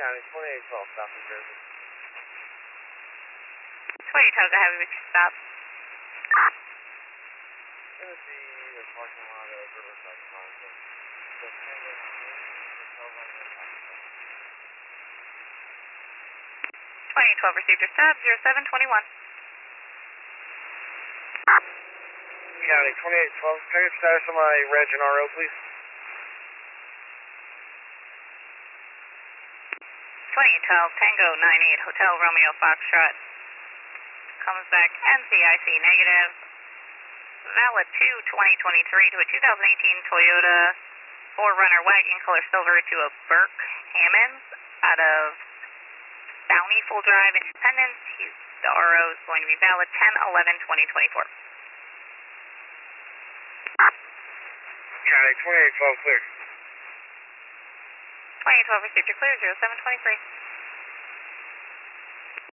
County, 2812, South New Jersey. 2812, go ahead with your stop. Gonna see the parking lot of Riverside Plaza. The Tango Hotel on the top. 2812 received your stop, 0721. County, 2812, can I get status on my reg and RO, please? 2812, Tango 98, Hotel Romeo Foxtrot. Comes back NCIC negative. Valid 2-2023 to a 2018 Toyota 4Runner wagon color silver to a Burke Hammonds out of Bountiful Drive, Independence. The RO is going to be valid 10-11-2024. County, 2812 clear. 2812 received your clear, 0723.